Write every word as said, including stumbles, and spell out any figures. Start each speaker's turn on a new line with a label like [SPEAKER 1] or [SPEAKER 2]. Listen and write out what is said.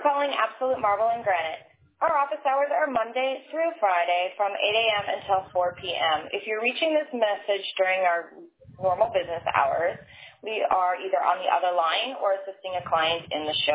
[SPEAKER 1] for calling Absolute Marble and Granite. Our office hours are Monday through Friday from eight a.m. until four p.m. If you're reaching this message during our normal business hours, we are either on the other line or assisting a client in the show.